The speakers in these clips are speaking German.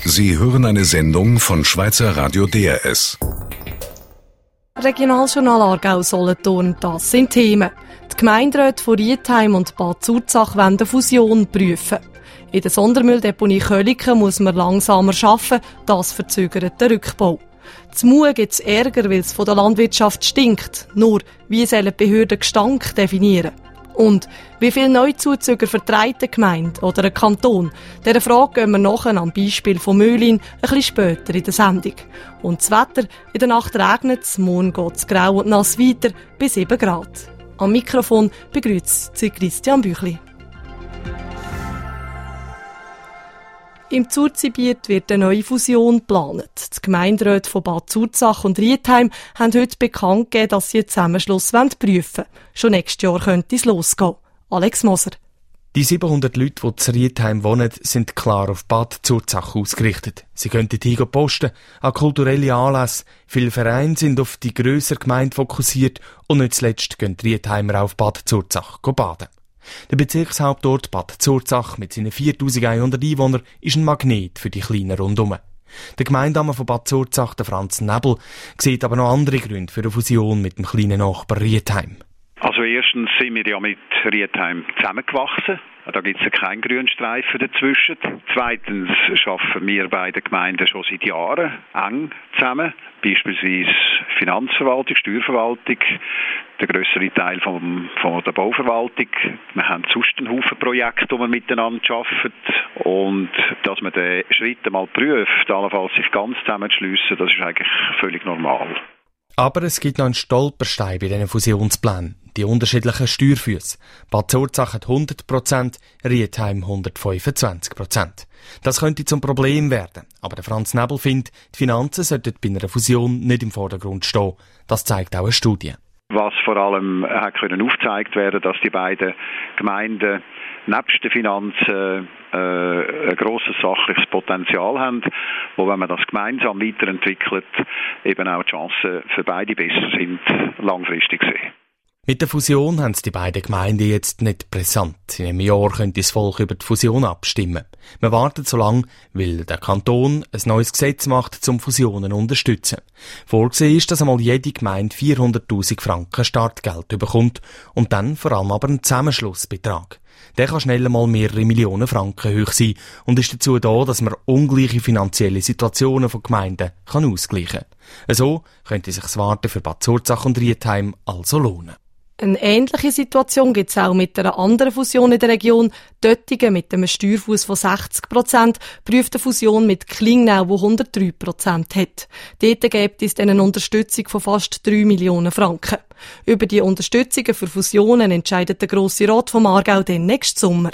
Sie hören eine Sendung von Schweizer Radio DRS. Regionaljournal Aargau-Solothurn, das sind Themen. Die Gemeinderäte von Rietheim und Bad Zurzach wollen eine Fusion prüfen. In der Sondermülldeponie Köliken muss man langsamer arbeiten, das verzögert den Rückbau. Zum Mu gibt es Ärger, weil es von der Landwirtschaft stinkt. Nur, wie sollen die Behörden Gestank definieren? Und wie viele Neuzuzüger vertreibt eine Gemeinde oder ein Kanton? Dieser Frage gehen wir nachher am Beispiel von Möhlin ein bisschen später in der Sendung. Und das Wetter: in der Nacht regnet es, morgen geht es grau und nass weiter, bis 7 Grad. Am Mikrofon begrüßt Sie Christian Büchli. Im Zurzibiet wird eine neue Fusion geplant. Die Gemeinderäte von Bad Zurzach und Rietheim haben heute bekannt gegeben, dass sie einen Zusammenschluss prüfen wollen. Schon nächstes Jahr könnte es losgehen. Alex Moser. Die 700 Leute, die zu Rietheim wohnen, sind klar auf Bad Zurzach ausgerichtet. Sie können hier posten, an kulturelle Anlässe. Viele Vereine sind auf die grössere Gemeinde fokussiert und nicht zuletzt gehen die Rietheimer auf Bad Zurzach baden. Der Bezirkshauptort Bad Zurzach mit seinen 4100 Einwohnern ist ein Magnet für die Kleinen rundum. Der Gemeindeammer von Bad Zurzach, der Franz Nebel, sieht aber noch andere Gründe für eine Fusion mit dem kleinen Nachbar Rietheim. Also erstens sind wir ja mit Rietheim zusammengewachsen. Da gibt es keinen Grünstreifen dazwischen. Zweitens arbeiten wir beide Gemeinden schon seit Jahren eng zusammen. Beispielsweise Finanzverwaltung, Steuerverwaltung, der grössere Teil von der Bauverwaltung. Wir haben sonst einen Haufen Projekte, die wir miteinander arbeiten. Und dass man den Schritt einmal prüft, allenfalls sich ganz zusammenzuschliessen, das ist eigentlich völlig normal. Aber es gibt noch einen Stolperstein bei diesen Fusionsplänen. Die unterschiedlichen Steuerfüsse. Bad Zurzach hat 100%, Rietheim 125%. Das könnte zum Problem werden. Aber der Franz Nebel findet, die Finanzen sollten bei einer Fusion nicht im Vordergrund stehen. Das zeigt auch eine Studie. Was vor allem können aufgezeigt werden, dass die beiden Gemeinden nebst den Finanzen ein grosses sachliches Potenzial haben, wo, wenn man das gemeinsam weiterentwickelt, eben auch die Chancen für beide besser sind, langfristig gesehen. Mit der Fusion haben es die beiden Gemeinden jetzt nicht brisant. In einem Jahr könnte das Volk über die Fusion abstimmen. Man wartet so lange, weil der Kanton ein neues Gesetz macht, um Fusionen zu unterstützen. Vorgesehen ist, dass einmal jede Gemeinde 400'000 Franken Startgeld bekommt und dann vor allem aber einen Zusammenschlussbetrag. Der kann schnell einmal mehrere Millionen Franken hoch sein und ist dazu da, dass man ungleiche finanzielle Situationen von Gemeinden ausgleichen kann. So könnte sich das Warten für Bad Zurzach und Rietheim also lohnen. Eine ähnliche Situation gibt es auch mit einer anderen Fusion in der Region. Döttingen mit einem Steuerfuss von 60% prüft eine Fusion mit Klingnau, die 103% hat. Dort gibt es dann eine Unterstützung von fast 3 Millionen Franken. Über die Unterstützungen für Fusionen entscheidet der Grosse Rat vom Aargau dann nächsten Sommer.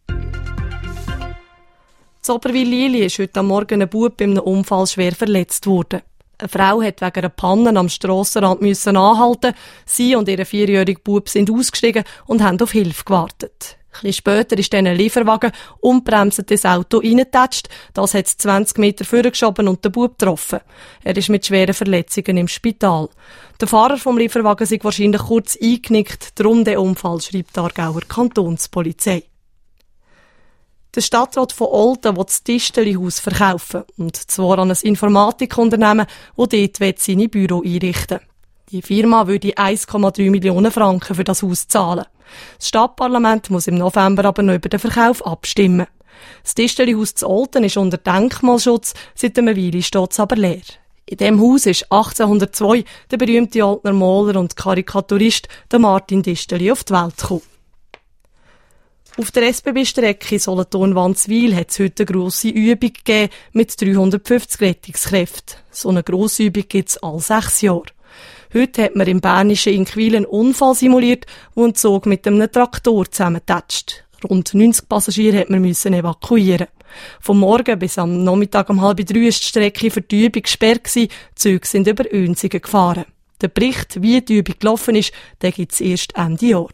In Oberwil-Lili ist heute am Morgen ein Bub bei einem Unfall schwer verletzt worden. Eine Frau hat wegen einer Panne am Strassenrand anhalten. Sie und ihr 4-jähriger Bub sind ausgestiegen und haben auf Hilfe gewartet. Ein bisschen später ist dann ein Lieferwagen unbremsend ins Auto reingetatscht. Das hat es 20 Meter vorgeschoben und den Bub getroffen. Er ist mit schweren Verletzungen im Spital. Der Fahrer vom Lieferwagen ist wahrscheinlich kurz eingenickt. Darum der Unfall, schreibt die Aargauer Kantonspolizei. Der Stadtrat von Olten will das Tischeli-Haus verkaufen. Und zwar an ein Informatikunternehmen, das dort seine Büro einrichten will. Die Firma würde 1,3 Millionen Franken für das Haus zahlen. Das Stadtparlament muss im November aber noch über den Verkauf abstimmen. Das Tischeli-Haus zu Olten ist unter Denkmalschutz, seit einer Weile steht es aber leer. In diesem Haus ist 1802 der berühmte Oltner Maler und Karikaturist der Martin Distelli auf die Welt gekommen. Auf der SBB-Strecke Solothurn-Wandswil hat es heute eine grosse Übung gegeben mit 350 Rettungskräften. So eine grosse Übung gibt es alle 6 Jahre. Heute hat man im bernischen Inquil einen Unfall simuliert, wo ein Zug mit einem Traktor zusammentatscht. Rund 90 Passagiere musste man evakuieren. Vom Morgen bis am Nachmittag um 2:30 war die Strecke für die Übung gesperrt. Die Züge sind über Önsigen gefahren. Der Bericht, wie die Übung gelaufen ist, den gibt es erst Ende Jahr.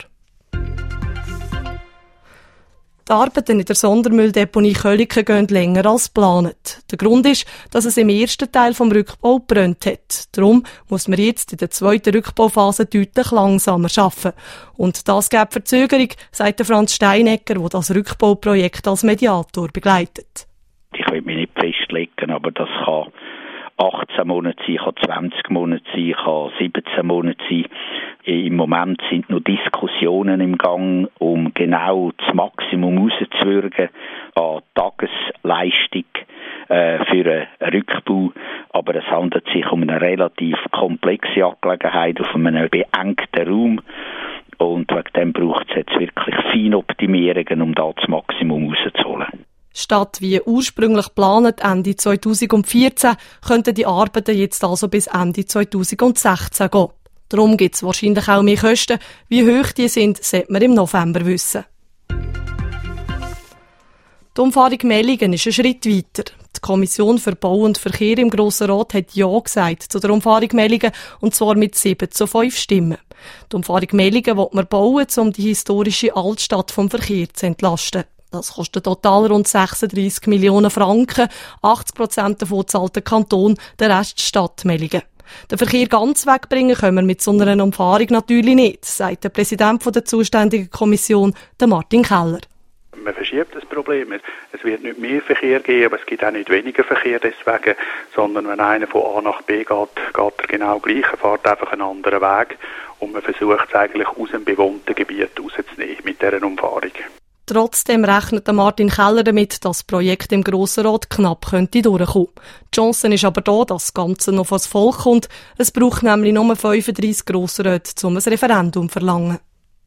Die Arbeiten in der Sondermülldeponie Köliken gehen länger als geplant. Der Grund ist, dass es im ersten Teil vom Rückbau gebrannt hat. Darum muss man jetzt in der zweiten Rückbauphase deutlich langsamer arbeiten. Und das gibt Verzögerung, sagt der Franz Steinecker, der das Rückbauprojekt als Mediator begleitet. Ich könnte könnte mich nicht festlegen, aber das kann 18 Monate sein, kann 20 Monate sein, kann 17 Monate sein. Im Moment sind noch Diskussionen im Gang, um genau das Maximum rauszuwürgen an Tagesleistung für einen Rückbau. Aber es handelt sich um eine relativ komplexe Angelegenheit auf einem beengten Raum. Und wegen dem braucht es jetzt wirklich Feinoptimierungen, um da das Maximum rauszuholen. Statt wie ursprünglich geplant Ende 2014 könnten die Arbeiten jetzt also bis Ende 2016 gehen. Darum gibt es wahrscheinlich auch mehr Kosten. Wie hoch die sind, sollte man im November wissen. Die Umfahrung Mellingen ist ein Schritt weiter. Die Kommission für Bau und Verkehr im Grossen Rat hat Ja gesagt zu der Umfahrung Mellingen, und zwar mit 7-5 Stimmen. Die Umfahrung Mellingen will man bauen, um die historische Altstadt vom Verkehr zu entlasten. Das kostet total rund 36 Millionen Franken. 80% davon zahlt der Kanton, der Rest die Stadt Mellingen. Den Verkehr ganz wegbringen können wir mit so einer Umfahrung natürlich nicht, sagt der Präsident der zuständigen Kommission, der Martin Keller. Man verschiebt das Problem. Es wird nicht mehr Verkehr geben, aber es gibt auch nicht weniger Verkehr deswegen, sondern wenn einer von A nach B geht er genau gleich, er fährt einfach einen anderen Weg und man versucht es eigentlich aus dem bewohnten Gebiet rauszunehmen mit dieser Umfahrung. Trotzdem rechnet Martin Keller damit, dass das Projekt im Grossen Rat knapp könnte durchkommen. Die Chance ist aber da, dass das Ganze noch vors Volk kommt. Es braucht nämlich nur 35 Grossräte, um ein Referendum zu verlangen.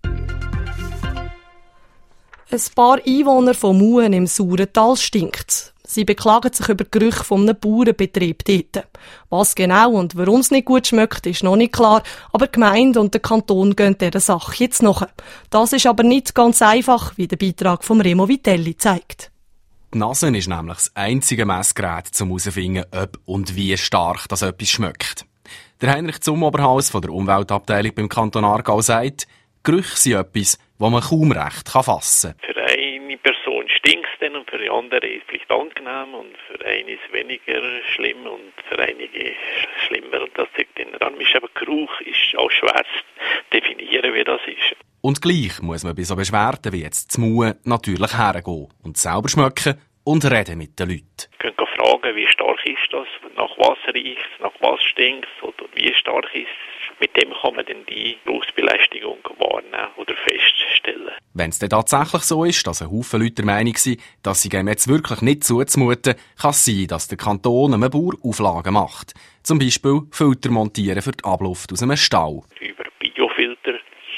Ein paar Einwohner von Muen im Saurental stinkt. Sie beklagen sich über Gerüche von einem Bauernbetrieb dort. Was genau und warum es nicht gut schmeckt, ist noch nicht klar, aber die Gemeinde und der Kanton gehen dieser Sache jetzt nach. Das ist aber nicht ganz einfach, wie der Beitrag von Remo Vitelli zeigt. Die Nase ist nämlich das einzige Messgerät, um herauszufinden, ob und wie stark das etwas schmeckt. Der Heinrich Zummoberhaus von der Umweltabteilung beim Kanton Aargau sagt, Gerüche sind etwas, das man kaum recht fassen kann. Für eine Person stinkt es dann und für die andere ist es vielleicht angenehm und für eine ist es weniger schlimm und für einige schlimmer. Und das liegt dann daran, aber Geruch ist auch schwer zu definieren, wie das ist. Und gleich muss man bei so Beschwerden wie jetzt zu Muen natürlich hergehen und selber schmecken und reden mit den Leuten. Wir können fragen, wie stark ist das, nach was riecht es, nach was stinkt es oder wie stark ist es. Mit dem kann man dann die Geruchsbelästigung wahrnehmen oder feststellen. Wenn es dann tatsächlich so ist, dass ein Haufen Leute der Meinung sind, dass sie jetzt wirklich nicht zuzumuten, kann es sein, dass der Kanton einem Bauer Auflagen macht. Zum Beispiel Filter montieren für die Abluft aus einem Stall. Über Biofilter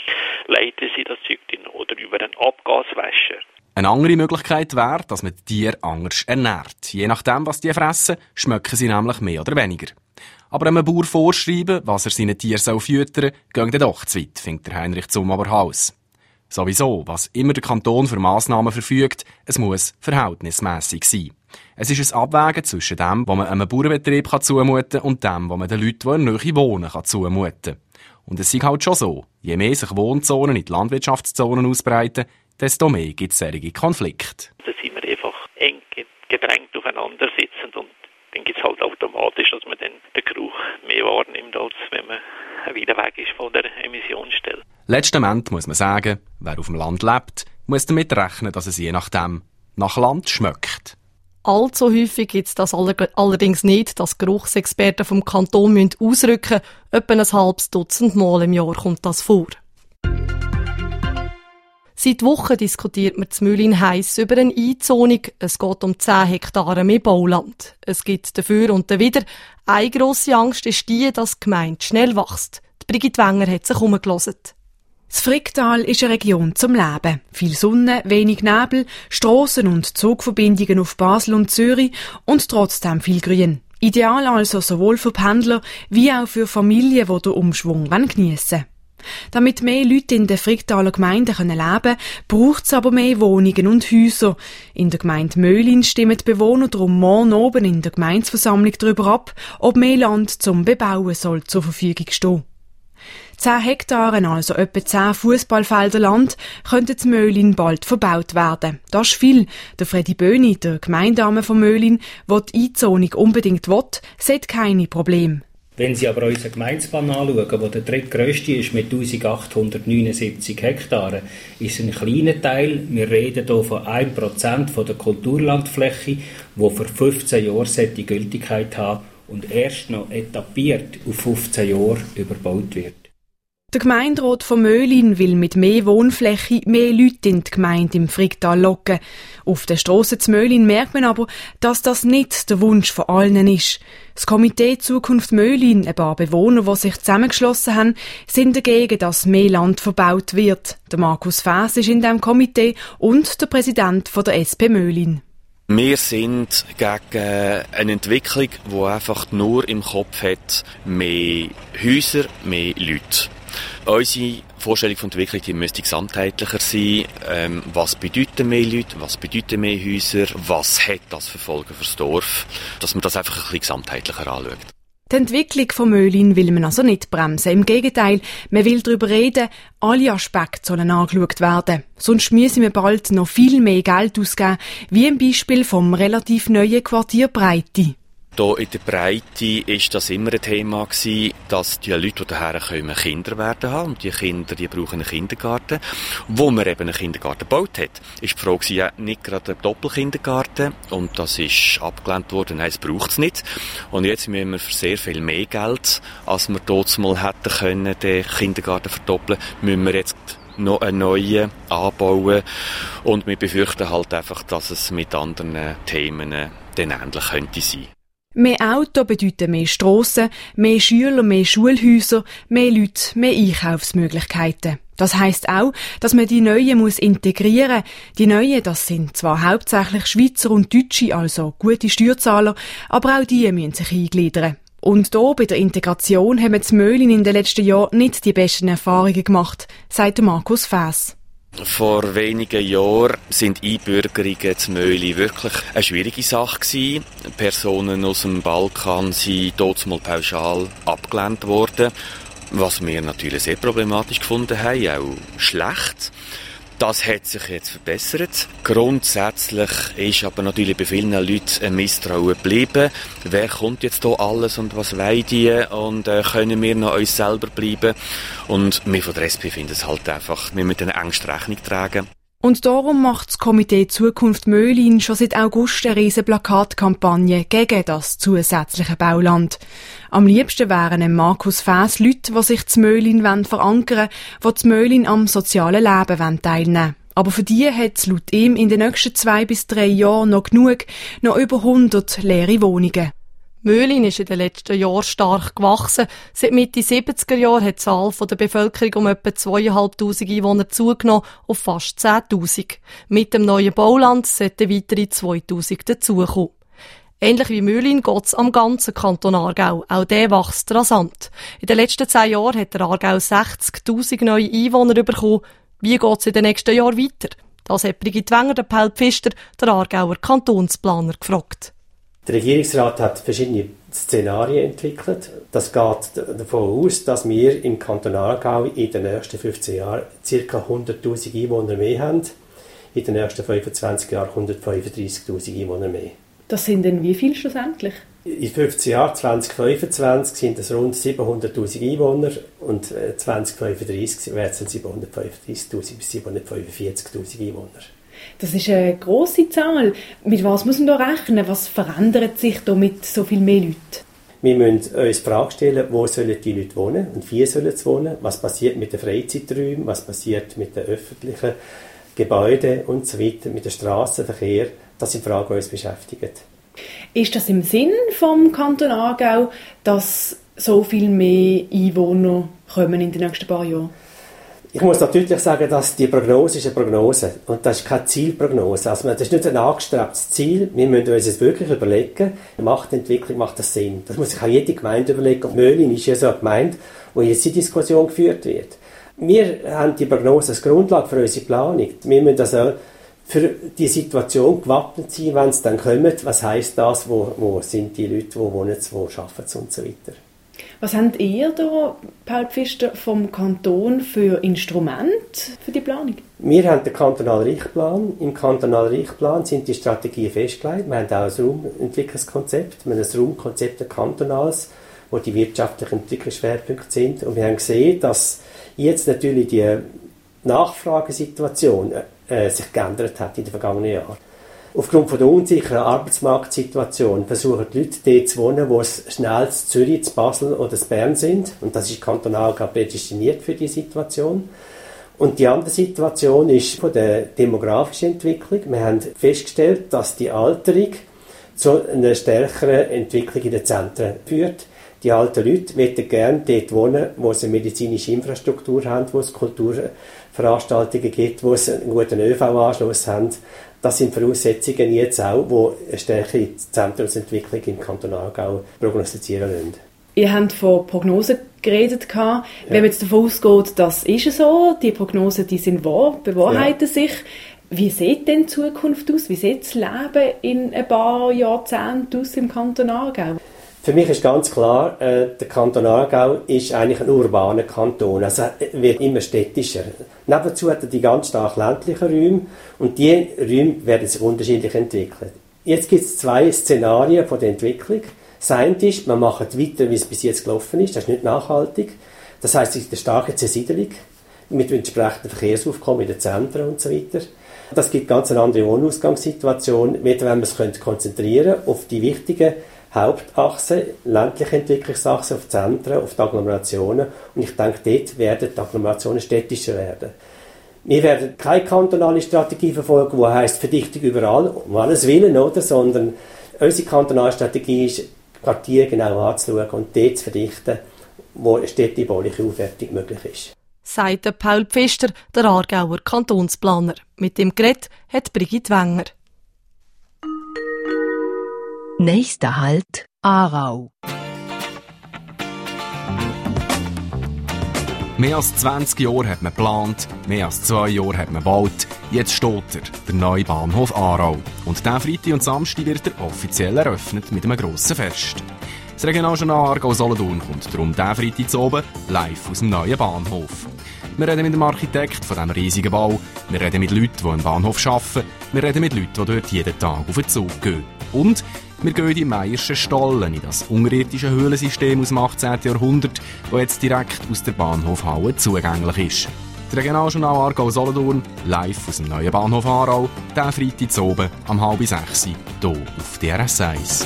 leiten sie das Zeug dann oder über einen Abgaswäscher. Eine andere Möglichkeit wäre, dass man die Tiere anders ernährt. Je nachdem, was die fressen, schmecken sie nämlich mehr oder weniger. Aber einem Bauer vorschreiben, was er seinen Tieren füttern soll, geht doch zu weit, findet der Heinrich Zummoberhaus. Sowieso, was immer der Kanton für Massnahmen verfügt, es muss verhältnismässig sein. Es ist ein Abwägen zwischen dem, was man einem Bauernbetrieb zumuten kann, und dem, was man den Leuten, die in der Nähe wohnen, zumuten kann. Und es ist halt schon so, je mehr sich Wohnzonen in die Landwirtschaftszonen ausbreiten, desto mehr gibt es solche Konflikte. Da sind wir einfach eng gedrängt aufeinander sitzend und dann gibt es halt automatisch, dass man dann den Geruch mehr wahrnimmt, als wenn man wieder weg ist von der Emissionsstelle. Letztendlich muss man sagen, wer auf dem Land lebt, muss damit rechnen, dass es je nachdem nach Land schmeckt. Allzu häufig gibt es das allerdings nicht, dass Geruchsexperten vom Kanton ausrücken müssen. Etwa ein halbes Dutzend Mal im Jahr kommt das vor. Seit Wochen diskutiert man in Mühlin heiss über eine Einzonung. Es geht um 10 Hektare mehr Bauland. Es gibt dafür und dawider. Eine grosse Angst ist die, dass die Gemeinde schnell wächst. Die Brigitte Wenger hat sich umgehört. Das Fricktal ist eine Region zum Leben. Viel Sonne, wenig Nebel, Strassen und Zugverbindungen auf Basel und Zürich und trotzdem viel Grün. Ideal also sowohl für Pendler wie auch für Familien, die den Umschwung geniessen wollen. Damit mehr Leute in den Fricktaler Gemeinden leben können, braucht es aber mehr Wohnungen und Häuser. In der Gemeinde Möhlin stimmen die Bewohner darum morgen oben in der Gemeindeversammlung darüber ab, ob mehr Land zum Bebauen soll zur Verfügung stehen. 10 Hektare, also etwa 10 Fußballfelder Land, könnten in Möhlin bald verbaut werden. Das ist viel. Der Freddy Böhni, der Gemeindedame von Möhlin, der die Einzonung unbedingt will, sieht keine Probleme. Wenn Sie aber unseren Gemeindeplan anschauen, der der drittgrösste ist mit 1879 Hektaren, ist ein kleiner Teil. Wir reden hier von 1% von der Kulturlandfläche, die für 15 Jahre die Gültigkeit haben und erst noch etappiert auf 15 Jahre überbaut wird. Der Gemeinderat von Möhlin will mit mehr Wohnfläche mehr Leute in die Gemeinde im Fricktal locken. Auf der Strasse zu Möhlin merkt man aber, dass das nicht der Wunsch von allen ist. Das Komitee Zukunft Möhlin, ein paar Bewohner, die sich zusammengeschlossen haben, sind dagegen, dass mehr Land verbaut wird. Der Markus Faes ist in diesem Komitee und der Präsident von der SP Möhlin. Wir sind gegen eine Entwicklung, die einfach nur im Kopf hat, mehr Häuser, mehr Leute. Unsere Vorstellung von Entwicklung die müsste gesamtheitlicher sein. Was bedeuten mehr Leute, was bedeuten mehr Häuser, was hat das für Folgen fürs Dorf, dass man das einfach ein bisschen gesamtheitlicher anschaut. Die Entwicklung von Möhlin will man also nicht bremsen. Im Gegenteil, man will darüber reden, alle Aspekte sollen angeschaut werden. Sonst müssen wir bald noch viel mehr Geld ausgeben, wie im Beispiel vom relativ neuen Quartier Breite. Hier in der Breite ist das immer ein Thema gewesen, dass die Leute, die hierher kommen, Kinder werden haben. Und die Kinder, die brauchen einen Kindergarten. Wo man eben einen Kindergarten gebaut hat, ist die Frage ja nicht gerade ein Doppelkindergarten. Und das ist abgelehnt worden. Nein, es braucht es nicht. Und jetzt müssen wir für sehr viel mehr Geld, als wir dort mal hätten können, den Kindergarten verdoppeln, müssen wir jetzt noch einen neuen anbauen. Und wir befürchten halt einfach, dass es mit anderen Themen dann ähnlich könnte sein. Mehr Auto bedeuten mehr Strassen, mehr Schüler, mehr Schulhäuser, mehr Leute, mehr Einkaufsmöglichkeiten. Das heisst auch, dass man die Neuen integrieren muss. Die Neuen, das sind zwar hauptsächlich Schweizer und Deutsche, also gute Steuerzahler, aber auch die müssen sich eingliedern. Und hier bei der Integration haben die Möhlin in den letzten Jahren nicht die besten Erfahrungen gemacht, sagt Markus Faes. Vor wenigen Jahren sind Einbürgerungen zu Möhlin wirklich eine schwierige Sache gewesen. Personen aus dem Balkan sind dort mal pauschal abgelehnt worden, was wir natürlich sehr problematisch gefunden haben, auch schlecht. Das hat sich jetzt verbessert. Grundsätzlich ist aber natürlich bei vielen Leuten ein Misstrauen geblieben. Wer kommt jetzt hier alles und was wollen die? Und können wir noch uns selber bleiben? Und wir von der SP finden es halt einfach, wir müssen eine Angst Rechnung tragen. Und darum macht das Komitee Zukunft Möhlin schon seit August eine riesen Plakatkampagne gegen das zusätzliche Bauland. Am liebsten wären Markus Faes Leute, die sich zu Möhlin verankern wollen, die zu Möhlin am sozialen Leben teilnehmen wollen. Aber für die hat es laut ihm in den nächsten 2 bis 3 Jahren noch genug, noch über 100 leere Wohnungen. Möhlin ist in den letzten Jahren stark gewachsen. Seit Mitte 70er Jahren hat die Zahl der Bevölkerung um etwa 2'500 Einwohner zugenommen auf fast 10'000. Mit dem neuen Bauland sollten weitere 2'000 dazukommen. Ähnlich wie Möhlin geht es am ganzen Kanton Aargau. Auch der wächst rasant. In den letzten 10 Jahren hat der Aargau 60'000 neue Einwohner bekommen. Wie geht es in den nächsten Jahren weiter? Das hat Brigitte Wenger, der Paul Pfister, der Aargauer Kantonsplaner, gefragt. Der Regierungsrat hat verschiedene Szenarien entwickelt. Das geht davon aus, dass wir im Kanton Aargau in den nächsten 15 Jahren ca. 100'000 Einwohner mehr haben. In den nächsten 25 Jahren 135'000 Einwohner mehr. Das sind denn wie viel schlussendlich? In 15 Jahren, 2025, sind es rund 700'000 Einwohner und 2035 werden es 735'000 bis 745'000 Einwohner. Das ist eine grosse Zahl. Mit was muss man da rechnen? Was verändert sich da mit so viel mehr Leuten? Wir müssen uns die Frage stellen, wo sollen die Leute wohnen und wie sollen sie wohnen? Was passiert mit den Freizeiträumen? Was passiert mit den öffentlichen Gebäuden und so weiter, mit dem Strassenverkehr? Das sind Fragen, die uns beschäftigen. Ist das im Sinn vom Kanton Aargau, dass so viel mehr Einwohner kommen in den nächsten paar Jahren? Ich muss natürlich sagen, dass die Prognose ist eine Prognose und das ist keine Zielprognose. Also das ist nicht ein angestrebtes Ziel. Wir müssen uns jetzt wirklich überlegen, macht die Entwicklung, macht das Sinn? Das muss sich auch jede Gemeinde überlegen. Und Möhlin ist ja so eine Gemeinde, wo jetzt die Diskussion geführt wird. Wir haben die Prognose als Grundlage für unsere Planung. Wir müssen also für die Situation gewappnet sein, wenn es dann kommt. Was heisst das? Wo sind die Leute, wo wohnen sie, wo arbeiten sie und so weiter. Was habt ihr da, Paul Pfister, vom Kanton für Instrumente für die Planung? Wir haben den kantonalen Richtplan. Im kantonalen Richtplan sind die Strategien festgelegt. Wir haben auch ein Raumentwicklungskonzept. Wir haben ein Raumkonzept, ein kantonales, wo die wirtschaftlichen Entwicklungsschwerpunkte sind. Und wir haben gesehen, dass jetzt natürlich die Nachfragesituation sich geändert hat in den vergangenen Jahren. Aufgrund von der unsicheren Arbeitsmarktsituation versuchen die Leute dort zu wohnen, wo es schnell zu Zürich, zu Basel oder zu Bern sind. Und das ist kantonal prädestiniert für diese Situation. Und die andere Situation ist von der demografischen Entwicklung. Wir haben festgestellt, dass die Alterung zu einer stärkeren Entwicklung in den Zentren führt. Die alten Leute möchten gerne dort wohnen, wo es eine medizinische Infrastruktur haben, wo es Kulturveranstaltungen gibt, wo es einen guten ÖV-Anschluss haben. Das sind Voraussetzungen jetzt auch, die eine stärkere Zentrumsentwicklung im Kanton Aargau prognostizieren lassen. Ihr habt von Prognosen geredet. Ja. Wenn man jetzt davon ausgeht, das ist so, die Prognosen die sind wahr, bewahrheiten sich. Wie sieht denn die Zukunft aus? Wie sieht das Leben in ein paar Jahrzehnten aus im Kanton Aargau? Für mich ist ganz klar, der Kanton Aargau ist eigentlich ein urbaner Kanton. Also er wird immer städtischer. Nebenzu hat er die ganz stark ländlichen Räume und die Räume werden sich unterschiedlich entwickeln. Jetzt gibt es 2 Szenarien von der Entwicklung. Das eine ist, man macht weiter, wie es bis jetzt gelaufen ist. Das ist nicht nachhaltig. Das heisst, es ist eine starke Zersiedelung mit entsprechendem Verkehrsaufkommen in den Zentren und so weiter. Das gibt ganz eine andere Wohnausgangssituation, wenn man es konzentrieren könnte auf die wichtigen Hauptachse, ländliche Entwicklungsachse, auf die Zentren, auf die Agglomerationen. Und ich denke, dort werden die Agglomerationen städtischer werden. Wir werden keine kantonale Strategie verfolgen, die heisst Verdichtung überall, um alles Willen, oder? Sondern unsere kantonale Strategie ist, Quartiere genau anzuschauen und dort zu verdichten, wo eine städtebauliche Aufwertung möglich ist. Sagt Paul Pfister, der Aargauer Kantonsplaner. Mit dem Gerät hat Brigitte Wenger. Nächster Halt, Aarau. Mehr als 20 Jahre hat man geplant, mehr als 2 Jahre hat man gebaut. Jetzt steht der neue Bahnhof Aarau. Und diesen Freitag und Samstag wird er offiziell eröffnet mit einem grossen Fest. Das Regionaljournal Aargau-Solothurn kommt darum diesen Freitag zu oben live aus dem neuen Bahnhof. Wir reden mit dem Architekt von diesem riesigen Bau, wir reden mit Leuten, die im Bahnhof arbeiten, wir reden mit Leuten, die dort jeden Tag auf den Zug gehen. Und wir gehen in die Meierschen Stollen, in das unterirdische Höhlensystem aus dem 18. Jahrhundert, das jetzt direkt aus der Bahnhofhalle zugänglich ist. Das Regionaljournal Aargau-Solothurn, live aus dem neuen Bahnhof Aarau, diesen Freitag zu oben, um 5:30 hier auf DRS 1.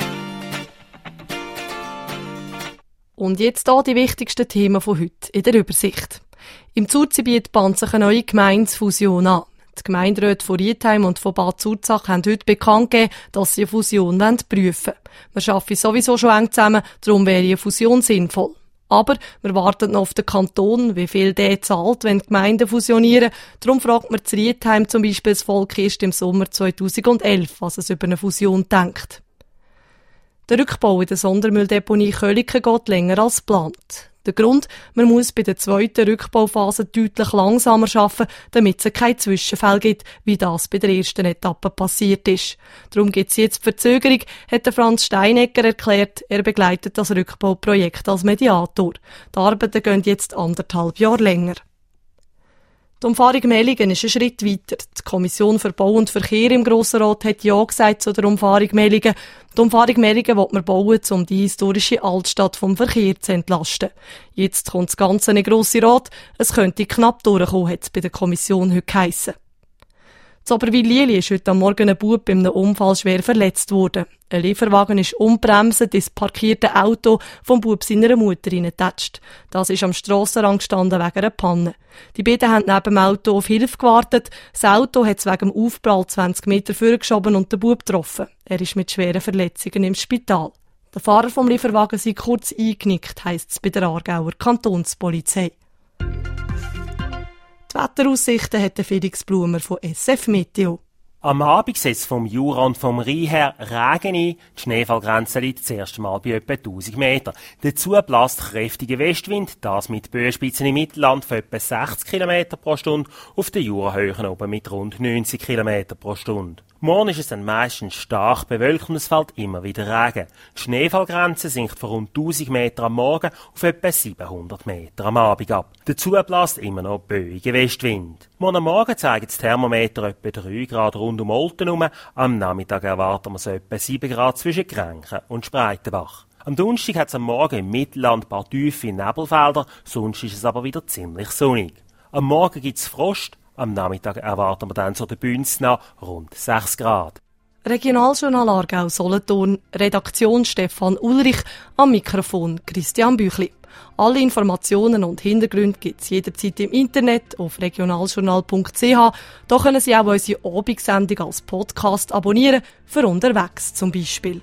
Und jetzt hier die wichtigsten Themen von heute in der Übersicht. Im Zurzigebiet bahnt sich eine neue Gemeindefusion an. Die Gemeinderäte von Rietheim und von Bad Zurzach haben heute bekannt gegeben, dass sie eine Fusion prüfen wollen. Wir arbeiten sowieso schon eng zusammen, darum wäre eine Fusion sinnvoll. Aber wir warten noch auf den Kanton, wie viel der zahlt, wenn die Gemeinden fusionieren. Darum fragt man zu Rietheim zum Beispiel das Volk erst im Sommer 2011, was es über eine Fusion denkt. Der Rückbau in der Sondermülldeponie Köliken geht länger als geplant. Der Grund, man muss bei der zweiten Rückbauphase deutlich langsamer arbeiten, damit es keine Zwischenfälle gibt, wie das bei der ersten Etappe passiert ist. Darum gibt es jetzt Verzögerung, hat der Franz Steinegger erklärt. Er begleitet das Rückbauprojekt als Mediator. Die Arbeiten gehen jetzt 1,5 Jahre länger. Die Umfahrung Mellingen ist ein Schritt weiter. Die Kommission für Bau und Verkehr im Grossen Rat hat Ja gesagt zu der Umfahrung Mellingen. Die Umfahrung Mellingen will man bauen, um die historische Altstadt vom Verkehr zu entlasten. Jetzt kommt das Ganze in den Grossen Rat. Es könnte knapp durchkommen, hat es bei der Kommission heute geheissen. In Oberwil-Lieli ist heute am Morgen ein Bub bei einem Unfall schwer verletzt worden. Ein Lieferwagen ist unbremsend ins parkierte Auto vom Bub seiner Mutter hineingetatscht. Das ist am Strassenrand gestanden wegen einer Panne. Die beiden haben neben dem Auto auf Hilfe gewartet. Das Auto hat es wegen dem Aufprall 20 Meter vorgeschoben und den Bub getroffen. Er ist mit schweren Verletzungen im Spital. Der Fahrer vom Lieferwagen sei kurz eingenickt, heisst es bei der Aargauer Kantonspolizei. Die Wetteraussichten hat Felix Blumer von SF Meteo. Am Abend setzt vom Jura und vom Rhein her Regen ein. Die Schneefallgrenze liegt das erste Mal bei etwa 1000 Meter. Dazu bläst kräftiger Westwind, das mit Böenspitzen im Mittelland von etwa 60 km pro Stunde, auf den Jurahöhen oben mit rund 90 km pro Stunde. Morgen ist es dann meistens stark bewölkt und es fällt immer wieder Regen. Die Schneefallgrenze sinkt von rund 1000 Meter am Morgen auf etwa 700 Meter am Abend ab. Dazu bläst immer noch böiger Westwind. Morgen Morgen zeigen das Thermometer etwa 3 Grad rund um Olten herum. Am Nachmittag erwarten wir so etwa 7 Grad zwischen Grenchen und Spreitenbach. Am Donnerstag hat es am Morgen im Mittelland ein paar tiefe Nebelfelder, sonst ist es aber wieder ziemlich sonnig. Am Morgen gibt es Frost, am Nachmittag erwarten wir dann zu der Bündnis nach rund 6 Grad. Regionaljournal Aargau Solothurn, Redaktion Stefan Ulrich, am Mikrofon Christian Büchli. Alle Informationen und Hintergründe gibt es jederzeit im Internet auf regionaljournal.ch. Da können Sie auch unsere Abendsendung als Podcast abonnieren, für unterwegs zum Beispiel.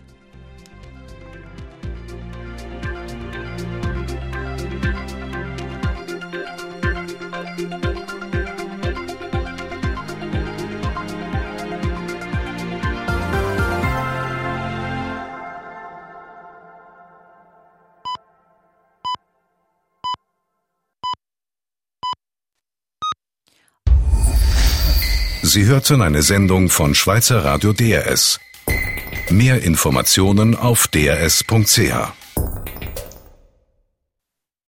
Sie hörten eine Sendung von Schweizer Radio DRS. Mehr Informationen auf drs.ch.